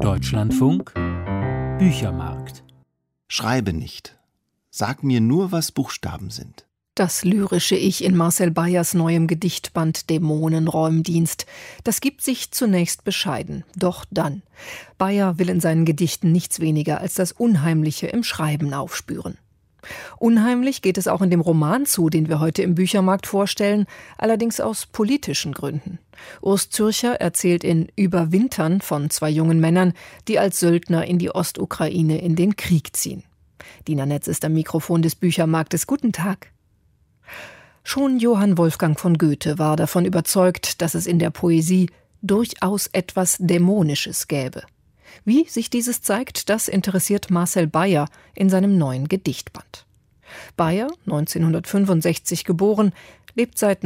Deutschlandfunk Büchermarkt. Schreibe nicht. Sag mir nur, was Buchstaben sind. Das lyrische Ich in Marcel Beyers neuem Gedichtband Dämonenräumdienst. Das gibt sich zunächst bescheiden. Doch dann. Beyer will in seinen Gedichten nichts weniger als das Unheimliche im Schreiben aufspüren. Unheimlich geht es auch in dem Roman zu, den wir heute im Büchermarkt vorstellen, allerdings aus politischen Gründen. Urs Zürcher erzählt in Überwintern von zwei jungen Männern, die als Söldner in die Ostukraine in den Krieg ziehen. Dina Netz ist am Mikrofon des Büchermarktes. Guten Tag. Schon Johann Wolfgang von Goethe war davon überzeugt, dass es in der Poesie durchaus etwas Dämonisches gäbe. Wie sich dieses zeigt, das interessiert Marcel Beyer in seinem neuen Gedichtband. Beyer, 1965 geboren, lebt seit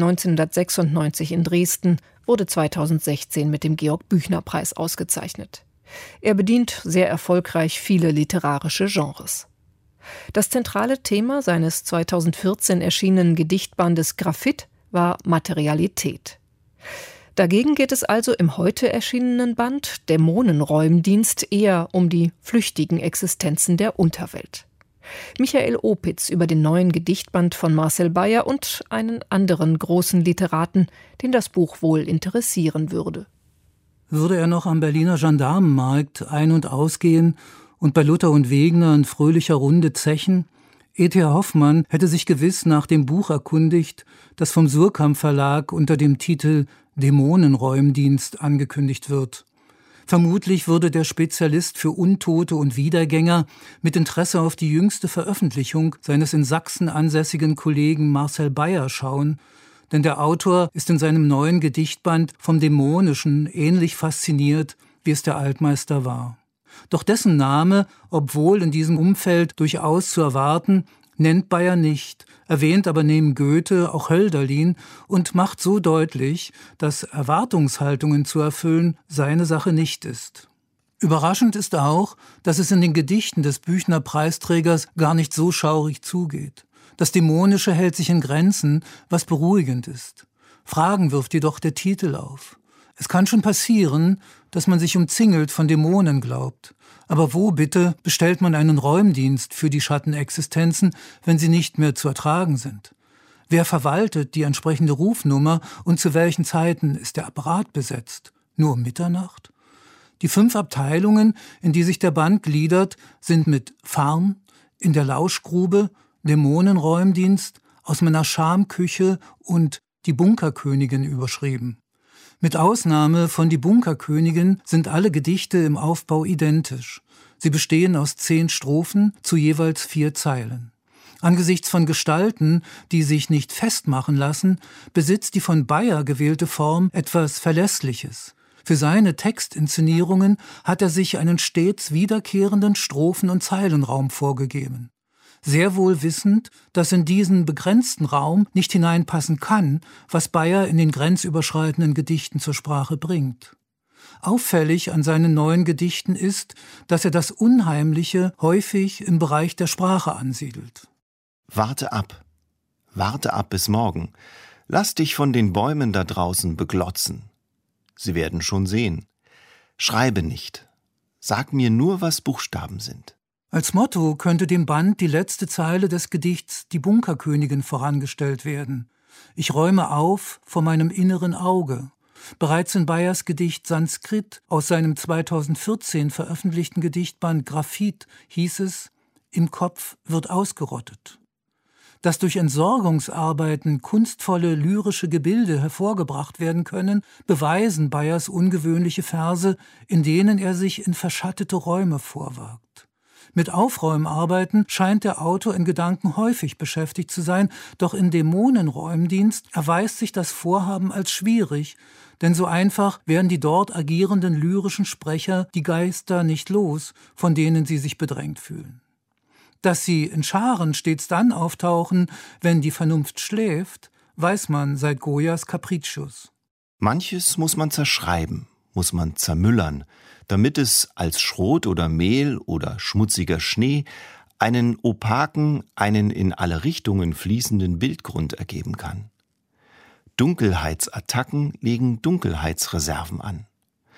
1996 in Dresden, wurde 2016 mit dem Georg-Büchner-Preis ausgezeichnet. Er bedient sehr erfolgreich viele literarische Genres. Das zentrale Thema seines 2014 erschienenen Gedichtbandes Graphit war Materialität. Dagegen geht es also im heute erschienenen Band Dämonenräumdienst eher um die flüchtigen Existenzen der Unterwelt. Michael Opitz über den neuen Gedichtband von Marcel Beyer und einen anderen großen Literaten, den das Buch wohl interessieren würde. Würde er noch am Berliner Gendarmenmarkt ein- und ausgehen und bei Luther und Wegner in fröhlicher Runde zechen? E.T.A. Hoffmann hätte sich gewiss nach dem Buch erkundigt, das vom Suhrkamp Verlag unter dem Titel Dämonenräumdienst angekündigt wird. Vermutlich würde der Spezialist für Untote und Wiedergänger mit Interesse auf die jüngste Veröffentlichung seines in Sachsen ansässigen Kollegen Marcel Beyer schauen, denn der Autor ist in seinem neuen Gedichtband vom Dämonischen ähnlich fasziniert, wie es der Altmeister war. Doch dessen Name, obwohl in diesem Umfeld durchaus zu erwarten, nennt Beyer nicht, erwähnt aber neben Goethe auch Hölderlin und macht so deutlich, dass Erwartungshaltungen zu erfüllen seine Sache nicht ist. Überraschend ist auch, dass es in den Gedichten des Büchner-Preisträgers gar nicht so schaurig zugeht. Das Dämonische hält sich in Grenzen, was beruhigend ist. Fragen wirft jedoch der Titel auf. Es kann schon passieren, dass man sich umzingelt von Dämonen glaubt. Aber wo bitte bestellt man einen Räumdienst für die Schattenexistenzen, wenn sie nicht mehr zu ertragen sind? Wer verwaltet die entsprechende Rufnummer und zu welchen Zeiten ist der Apparat besetzt? Nur um Mitternacht? Die 5 Abteilungen, in die sich der Band gliedert, sind mit Farn, in der Lauschgrube, Dämonenräumdienst, aus meiner Schamküche und die Bunkerkönigin überschrieben. Mit Ausnahme von Die Bunkerkönigin sind alle Gedichte im Aufbau identisch. Sie bestehen aus 10 Strophen zu jeweils 4 Zeilen. Angesichts von Gestalten, die sich nicht festmachen lassen, besitzt die von Beyer gewählte Form etwas Verlässliches. Für seine Textinszenierungen hat er sich einen stets wiederkehrenden Strophen- und Zeilenraum vorgegeben. Sehr wohl wissend, dass in diesen begrenzten Raum nicht hineinpassen kann, was Beyer in den grenzüberschreitenden Gedichten zur Sprache bringt. Auffällig an seinen neuen Gedichten ist, dass er das Unheimliche häufig im Bereich der Sprache ansiedelt. Warte ab bis morgen. Lass dich von den Bäumen da draußen beglotzen. Sie werden schon sehen. Schreibe nicht. Sag mir nur, was Buchstaben sind. Als Motto könnte dem Band die letzte Zeile des Gedichts Die Bunkerkönigin vorangestellt werden. Ich räume auf vor meinem inneren Auge. Bereits in Beyers Gedicht Sanskrit aus seinem 2014 veröffentlichten Gedichtband Graphit hieß es, im Kopf wird ausgerottet. Dass durch Entsorgungsarbeiten kunstvolle lyrische Gebilde hervorgebracht werden können, beweisen Beyers ungewöhnliche Verse, in denen er sich in verschattete Räume vorwagt. Mit Aufräumarbeiten scheint der Autor in Gedanken häufig beschäftigt zu sein, doch in Dämonenräumdienst erweist sich das Vorhaben als schwierig, denn so einfach werden die dort agierenden lyrischen Sprecher die Geister nicht los, von denen sie sich bedrängt fühlen. Dass sie in Scharen stets dann auftauchen, wenn die Vernunft schläft, weiß man seit Goyas Capriccius. Manches muss man zerschreiben, muss man zermüllern, damit es als Schrot oder Mehl oder schmutziger Schnee einen opaken, einen in alle Richtungen fließenden Bildgrund ergeben kann. Dunkelheitsattacken legen Dunkelheitsreserven an.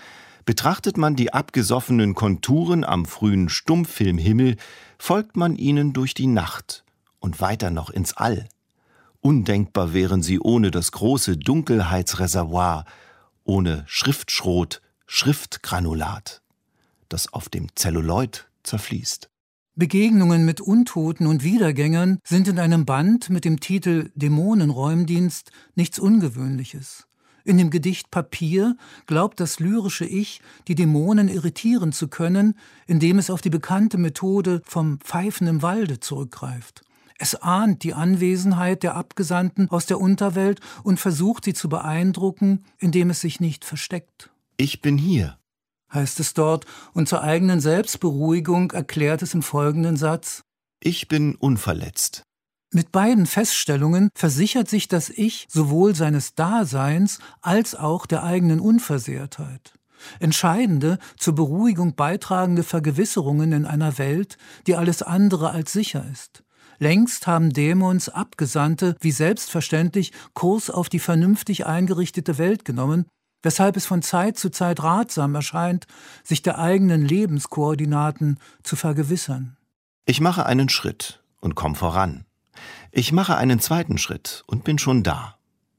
Betrachtet man die abgesoffenen Konturen am frühen Stummfilmhimmel, folgt man ihnen durch die Nacht und weiter noch ins All. Undenkbar wären sie ohne das große Dunkelheitsreservoir, ohne Schriftschrot, Schriftgranulat, das auf dem Zelluloid zerfließt. Begegnungen mit Untoten und Wiedergängern sind in einem Band mit dem Titel Dämonenräumdienst nichts Ungewöhnliches. In dem Gedicht Papier glaubt das lyrische Ich, die Dämonen irritieren zu können, indem es auf die bekannte Methode vom Pfeifen im Walde zurückgreift. Es ahnt die Anwesenheit der Abgesandten aus der Unterwelt und versucht, sie zu beeindrucken, indem es sich nicht versteckt. Ich bin hier, heißt es dort, und zur eigenen Selbstberuhigung erklärt es im folgenden Satz: Ich bin unverletzt. Mit beiden Feststellungen versichert sich das Ich sowohl seines Daseins als auch der eigenen Unversehrtheit. Entscheidende, zur Beruhigung beitragende Vergewisserungen in einer Welt, die alles andere als sicher ist. Längst haben Dämons Abgesandte wie selbstverständlich Kurs auf die vernünftig eingerichtete Welt genommen, weshalb es von Zeit zu Zeit ratsam erscheint, sich der eigenen Lebenskoordinaten zu vergewissern. Ich mache einen Schritt und komm voran. Ich mache einen zweiten Schritt und bin schon da.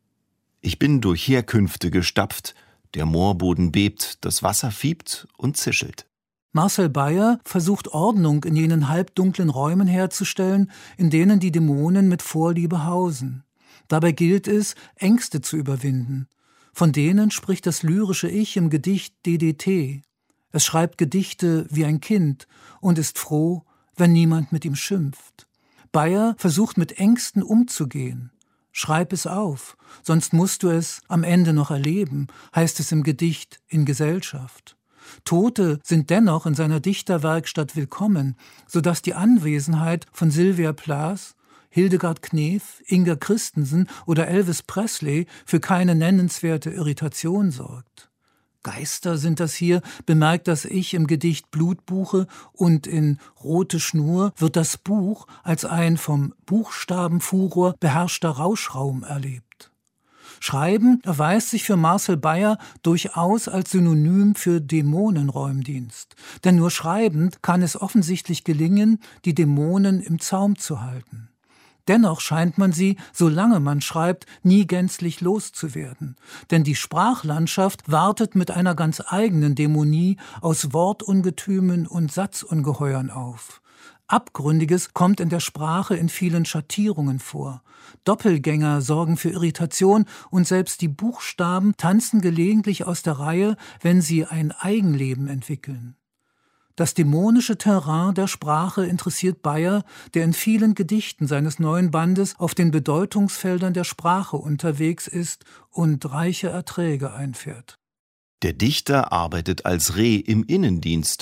Ich bin durch Herkünfte gestapft, der Moorboden bebt, das Wasser fiebt und zischelt. Marcel Beyer versucht Ordnung in jenen halbdunklen Räumen herzustellen, in denen die Dämonen mit Vorliebe hausen. Dabei gilt es, Ängste zu überwinden. Von denen spricht das lyrische Ich im Gedicht DDT. Es schreibt Gedichte wie ein Kind und ist froh, wenn niemand mit ihm schimpft. Beyer versucht mit Ängsten umzugehen. Schreib es auf, sonst musst du es am Ende noch erleben, heißt es im Gedicht In Gesellschaft. Tote sind dennoch in seiner Dichterwerkstatt willkommen, sodass die Anwesenheit von Sylvia Plath, Hildegard Knef, Inga Christensen oder Elvis Presley für keine nennenswerte Irritation sorgt. Geister sind das hier, bemerkt das Ich im Gedicht Blutbuche, und in Rote Schnur wird das Buch als ein vom Buchstabenfuror beherrschter Rauschraum erlebt. Schreiben erweist sich für Marcel Beyer durchaus als Synonym für Dämonenräumdienst. Denn nur schreibend kann es offensichtlich gelingen, die Dämonen im Zaum zu halten. Dennoch scheint man sie, solange man schreibt, nie gänzlich loszuwerden. Denn die Sprachlandschaft wartet mit einer ganz eigenen Dämonie aus Wortungetümen und Satzungeheuern auf. Abgründiges kommt in der Sprache in vielen Schattierungen vor. Doppelgänger sorgen für Irritation und selbst die Buchstaben tanzen gelegentlich aus der Reihe, wenn sie ein Eigenleben entwickeln. Das dämonische Terrain der Sprache interessiert Beyer, der in vielen Gedichten seines neuen Bandes auf den Bedeutungsfeldern der Sprache unterwegs ist und reiche Erträge einfährt. Der Dichter arbeitet als Reh im Innendienst.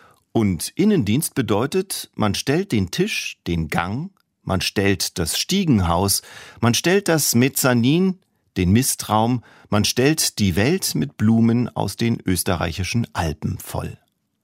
Und Innendienst bedeutet, man stellt den Tisch, den Gang, man stellt das Stiegenhaus, man stellt das Mezzanin, den Mistraum, man stellt die Welt mit Blumen aus den österreichischen Alpen voll.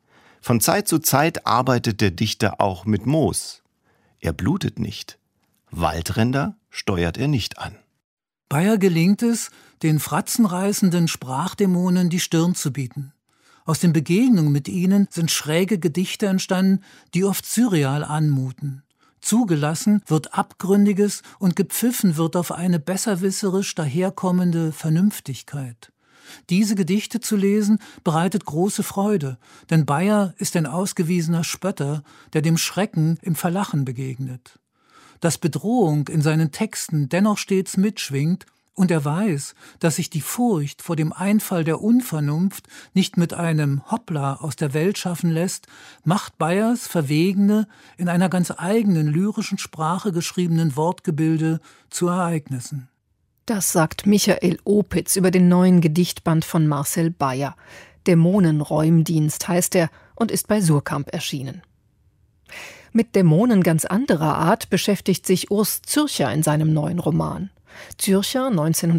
Von Zeit zu Zeit arbeitet der Dichter auch mit Moos. Er blutet nicht. Waldränder steuert er nicht an. Beyer gelingt es, den fratzenreißenden Sprachdämonen die Stirn zu bieten. Aus den Begegnungen mit ihnen sind schräge Gedichte entstanden, die oft surreal anmuten. Zugelassen wird Abgründiges und gepfiffen wird auf eine besserwisserisch daherkommende Vernünftigkeit. Diese Gedichte zu lesen, bereitet große Freude, denn Beyer ist ein ausgewiesener Spötter, der dem Schrecken im Verlachen begegnet. Dass Bedrohung in seinen Texten dennoch stets mitschwingt und er weiß, dass sich die Furcht vor dem Einfall der Unvernunft nicht mit einem Hoppla aus der Welt schaffen lässt, macht Beyers verwegene, in einer ganz eigenen lyrischen Sprache geschriebenen Wortgebilde zu Ereignissen. Das sagt Michael Opitz über den neuen Gedichtband von Marcel Beyer. Dämonenräumdienst heißt er und ist bei Suhrkamp erschienen. Mit Dämonen ganz anderer Art beschäftigt sich Urs Zürcher in seinem neuen Roman. Zürcher,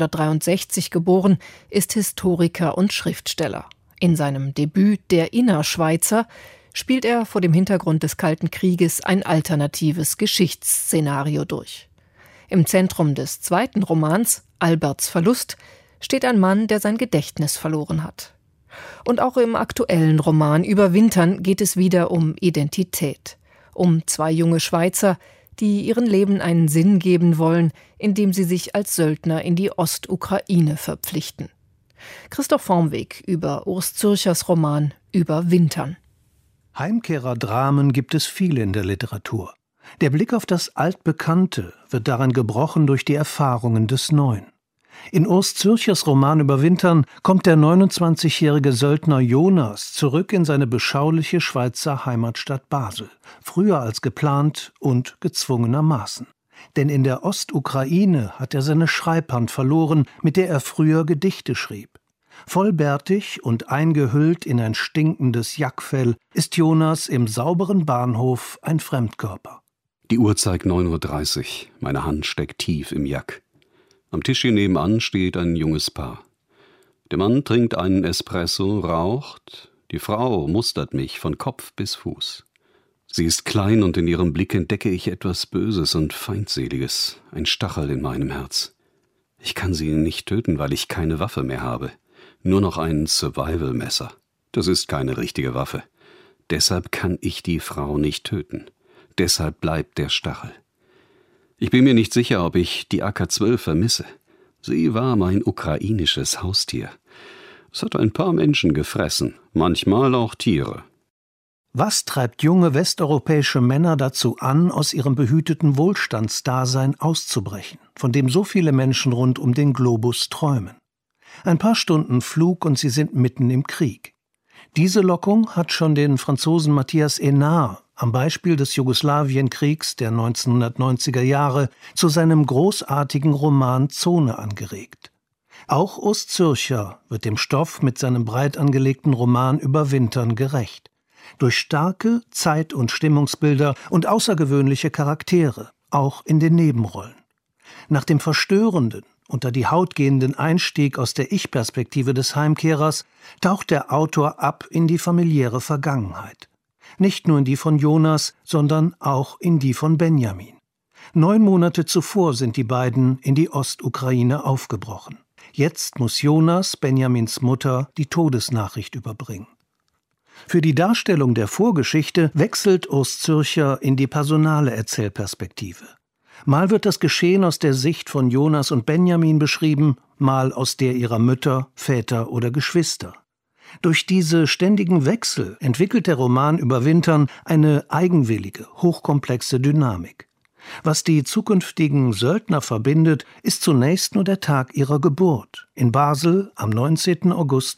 1963 geboren, ist Historiker und Schriftsteller. In seinem Debüt »Der Innerschweizer« spielt er vor dem Hintergrund des Kalten Krieges ein alternatives Geschichtsszenario durch. Im Zentrum des zweiten Romans, »Alberts Verlust«, steht ein Mann, der sein Gedächtnis verloren hat. Und auch im aktuellen Roman Überwintern geht es wieder um Identität. Um zwei junge Schweizer, die ihren Leben einen Sinn geben wollen, indem sie sich als Söldner in die Ostukraine verpflichten. Christoph Vormweg über Urs Zürchers Roman Überwintern. Heimkehrerdramen gibt es viele in der Literatur. Der Blick auf das Altbekannte wird daran gebrochen durch die Erfahrungen des Neuen. In Urs Zürchers Roman Überwintern kommt der 29-jährige Söldner Jonas zurück in seine beschauliche Schweizer Heimatstadt Basel, früher als geplant und gezwungenermaßen. Denn in der Ostukraine hat er seine Schreibhand verloren, mit der er früher Gedichte schrieb. Vollbärtig und eingehüllt in ein stinkendes Jackfell ist Jonas im sauberen Bahnhof ein Fremdkörper. Die Uhr zeigt 9:30 Uhr. Meine Hand steckt tief im Jack. Am Tischchen nebenan steht ein junges Paar. Der Mann trinkt einen Espresso, raucht. Die Frau mustert mich von Kopf bis Fuß. Sie ist klein und in ihrem Blick entdecke ich etwas Böses und Feindseliges, ein Stachel in meinem Herz. Ich kann sie nicht töten, weil ich keine Waffe mehr habe. Nur noch ein Survival-Messer. Das ist keine richtige Waffe. Deshalb kann ich die Frau nicht töten. Deshalb bleibt der Stachel. Ich bin mir nicht sicher, ob ich die AK-12 vermisse. Sie war mein ukrainisches Haustier. Es hat ein paar Menschen gefressen, manchmal auch Tiere. Was treibt junge westeuropäische Männer dazu an, aus ihrem behüteten Wohlstandsdasein auszubrechen, von dem so viele Menschen rund um den Globus träumen? Ein paar Stunden Flug und sie sind mitten im Krieg. Diese Lockung hat schon den Franzosen Matthias Hénard am Beispiel des Jugoslawienkriegs der 1990er Jahre zu seinem großartigen Roman Zone angeregt. Auch Urs Zürcher wird dem Stoff mit seinem breit angelegten Roman Überwintern gerecht. Durch starke Zeit- und Stimmungsbilder und außergewöhnliche Charaktere, auch in den Nebenrollen. Nach dem verstörenden, unter die Haut gehenden Einstieg aus der Ich-Perspektive des Heimkehrers taucht der Autor ab in die familiäre Vergangenheit. Nicht nur in die von Jonas, sondern auch in die von Benjamin. 9 Monate zuvor sind die beiden in die Ostukraine aufgebrochen. Jetzt muss Jonas, Benjamins Mutter, die Todesnachricht überbringen. Für die Darstellung der Vorgeschichte wechselt Urs Zürcher in die personale Erzählperspektive. Mal wird das Geschehen aus der Sicht von Jonas und Benjamin beschrieben, mal aus der ihrer Mütter, Väter oder Geschwister. Durch diese ständigen Wechsel entwickelt der Roman Überwintern eine eigenwillige, hochkomplexe Dynamik. Was die zukünftigen Söldner verbindet, ist zunächst nur der Tag ihrer Geburt, in Basel am 19. August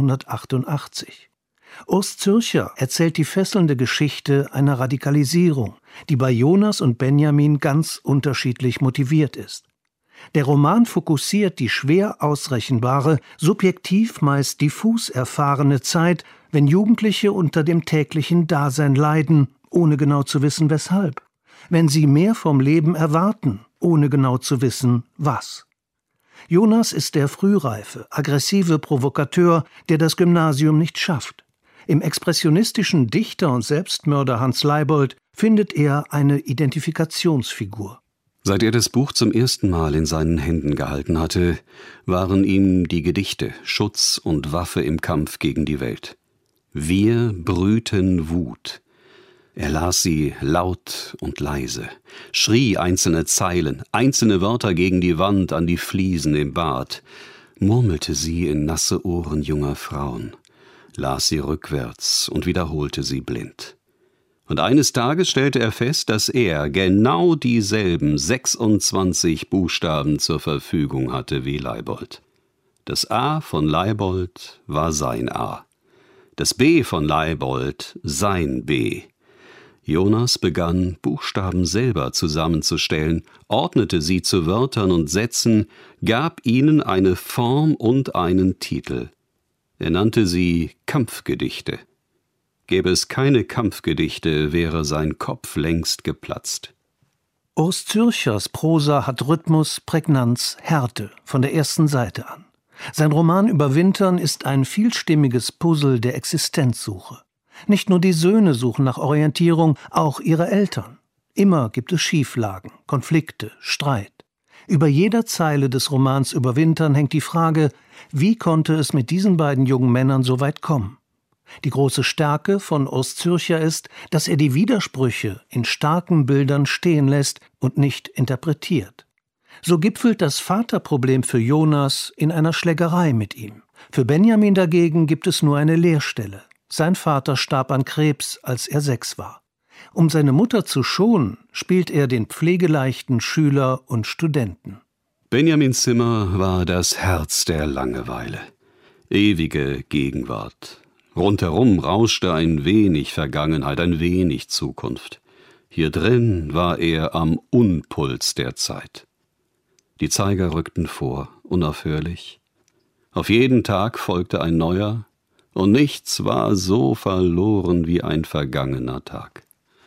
1988. Urs Zürcher erzählt die fesselnde Geschichte einer Radikalisierung, die bei Jonas und Benjamin ganz unterschiedlich motiviert ist. Der Roman fokussiert die schwer ausrechenbare, subjektiv meist diffus erfahrene Zeit, wenn Jugendliche unter dem täglichen Dasein leiden, ohne genau zu wissen weshalb. Wenn sie mehr vom Leben erwarten, ohne genau zu wissen was. Jonas ist der frühreife, aggressive Provokateur, der das Gymnasium nicht schafft. Im expressionistischen Dichter und Selbstmörder Hans Leibold findet er eine Identifikationsfigur. Seit er das Buch zum ersten Mal in seinen Händen gehalten hatte, waren ihm die Gedichte Schutz und Waffe im Kampf gegen die Welt. Wir brüten Wut. Er las sie laut und leise, schrie einzelne Zeilen, einzelne Wörter gegen die Wand, an die Fliesen im Bad, murmelte sie in nasse Ohren junger Frauen, las sie rückwärts und wiederholte sie blind. Und eines Tages stellte er fest, dass er genau dieselben 26 Buchstaben zur Verfügung hatte wie Leibold. Das A von Leibold war sein A. Das B von Leibold sein B. Jonas begann, Buchstaben selber zusammenzustellen, ordnete sie zu Wörtern und Sätzen, gab ihnen eine Form und einen Titel. Er nannte sie Kampfgedichte. Gäbe es keine Kampfgedichte, wäre sein Kopf längst geplatzt. Urs Zürchers Prosa hat Rhythmus, Prägnanz, Härte von der ersten Seite an. Sein Roman Überwintern ist ein vielstimmiges Puzzle der Existenzsuche. Nicht nur die Söhne suchen nach Orientierung, auch ihre Eltern. Immer gibt es Schieflagen, Konflikte, Streit. Über jeder Zeile des Romans Überwintern hängt die Frage, Wie konnte es mit diesen beiden jungen Männern so weit kommen? Die große Stärke von Urs Zürcher ist, dass er die Widersprüche in starken Bildern stehen lässt und nicht interpretiert. So gipfelt das Vaterproblem für Jonas in einer Schlägerei mit ihm. Für Benjamin dagegen gibt es nur eine Leerstelle. Sein Vater starb an Krebs, als er 6 war. Um seine Mutter zu schonen, spielt er den pflegeleichten Schüler und Studenten. Benjamins Zimmer war das Herz der Langeweile. Ewige Gegenwart. Rundherum rauschte ein wenig Vergangenheit, ein wenig Zukunft. Hier drin war er am Unpuls der Zeit. Die Zeiger rückten vor, unaufhörlich. Auf jeden Tag folgte ein neuer, und nichts war so verloren wie ein vergangener Tag.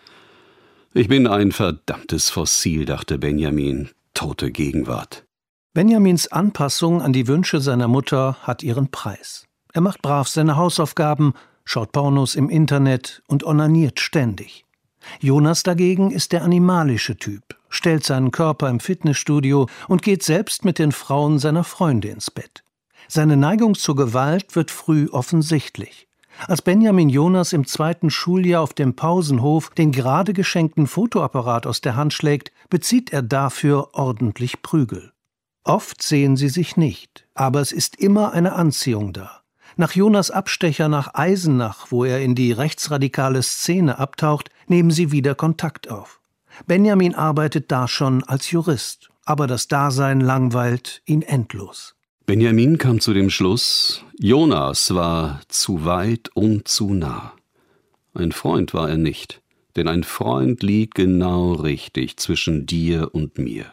Ich bin ein verdammtes Fossil, dachte Benjamin, tote Gegenwart. Benjamins Anpassung an die Wünsche seiner Mutter hat ihren Preis. Er macht brav seine Hausaufgaben, schaut Pornos im Internet und onaniert ständig. Jonas dagegen ist der animalische Typ, stellt seinen Körper im Fitnessstudio und geht selbst mit den Frauen seiner Freunde ins Bett. Seine Neigung zur Gewalt wird früh offensichtlich. Als Benjamin Jonas im 2. Schuljahr auf dem Pausenhof den gerade geschenkten Fotoapparat aus der Hand schlägt, bezieht er dafür ordentlich Prügel. Oft sehen sie sich nicht, aber es ist immer eine Anziehung da. Nach Jonas Abstecher nach Eisenach, wo er in die rechtsradikale Szene abtaucht, nehmen sie wieder Kontakt auf. Benjamin arbeitet da schon als Jurist, aber das Dasein langweilt ihn endlos. Benjamin kam zu dem Schluss, Jonas war zu weit und zu nah. Ein Freund war er nicht, denn ein Freund liegt genau richtig zwischen dir und mir.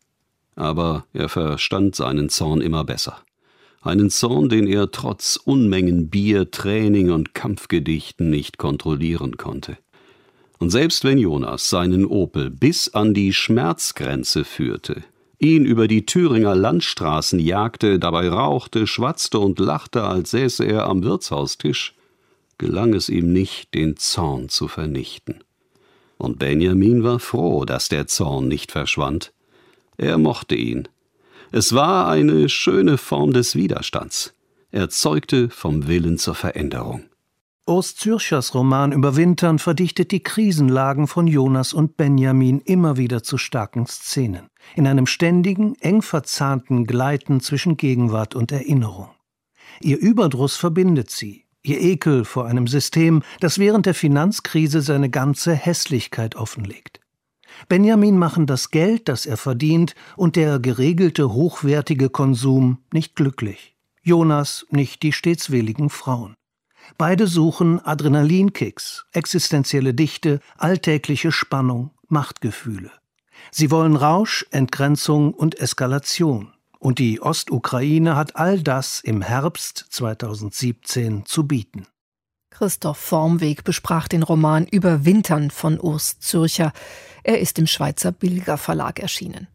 Aber er verstand seinen Zorn immer besser. Einen Zorn, den er trotz Unmengen Bier, Training und Kampfgedichten nicht kontrollieren konnte. Und selbst wenn Jonas seinen Opel bis an die Schmerzgrenze führte, ihn über die Thüringer Landstraßen jagte, dabei rauchte, schwatzte und lachte, als säße er am Wirtshaustisch, gelang es ihm nicht, den Zorn zu vernichten. Und Benjamin war froh, dass der Zorn nicht verschwand. Er mochte ihn. Es war eine schöne Form des Widerstands. Er zeugte vom Willen zur Veränderung. Urs Zürchers Roman Überwintern verdichtet die Krisenlagen von Jonas und Benjamin immer wieder zu starken Szenen. In einem ständigen, eng verzahnten Gleiten zwischen Gegenwart und Erinnerung. Ihr Überdruss verbindet sie. Ihr Ekel vor einem System, das während der Finanzkrise seine ganze Hässlichkeit offenlegt. Benjamin machen das Geld, das er verdient, und der geregelte, hochwertige Konsum nicht glücklich. Jonas nicht die stets willigen Frauen. Beide suchen Adrenalinkicks, existenzielle Dichte, alltägliche Spannung, Machtgefühle. Sie wollen Rausch, Entgrenzung und Eskalation. Und die Ostukraine hat all das im Herbst 2017 zu bieten. Christoph Vormweg besprach den Roman Überwintern von Urs Zürcher. Er ist im Schweizer Bilger Verlag erschienen.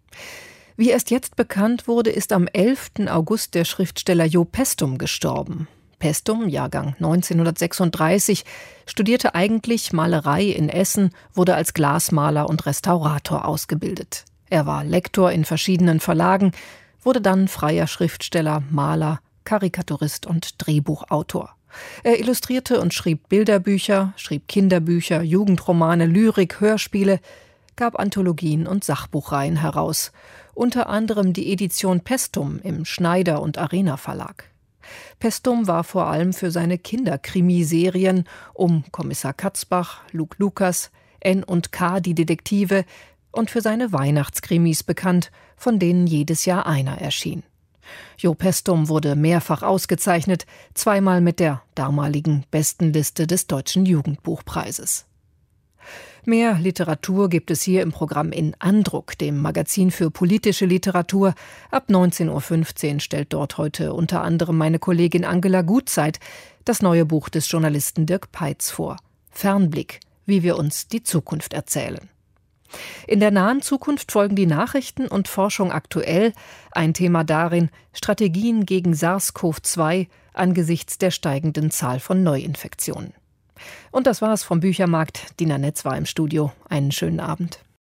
Wie erst jetzt bekannt wurde, ist am 11. August der Schriftsteller Jo Pestum gestorben. Pestum, Jahrgang 1936, studierte eigentlich Malerei in Essen, wurde als Glasmaler und Restaurator ausgebildet. Er war Lektor in verschiedenen Verlagen, wurde dann freier Schriftsteller, Maler, Karikaturist und Drehbuchautor. Er illustrierte und schrieb Bilderbücher, schrieb Kinderbücher, Jugendromane, Lyrik, Hörspiele, gab Anthologien und Sachbuchreihen heraus, unter anderem die Edition Pestum im Schneider und Arena Verlag. Pestum war vor allem für seine Kinderkrimiserien um Kommissar Katzbach, Luke Lukas, N&K, die Detektive, und für seine Weihnachtskrimis bekannt, von denen jedes Jahr einer erschien. Jo Pestum wurde mehrfach ausgezeichnet, 2-mal mit der damaligen Bestenliste des Deutschen Jugendbuchpreises. Mehr Literatur gibt es hier im Programm in Andruck, dem Magazin für politische Literatur. Ab 19.15 Uhr stellt dort heute unter anderem meine Kollegin Angela Gutzeit das neue Buch des Journalisten Dirk Peitz vor. Fernblick, wie wir uns die Zukunft erzählen. In der nahen Zukunft folgen die Nachrichten und Forschung aktuell. Ein Thema darin: Strategien gegen SARS-CoV-2 angesichts der steigenden Zahl von Neuinfektionen. Und das war's vom Büchermarkt. Dina Netz war im Studio. Einen schönen Abend.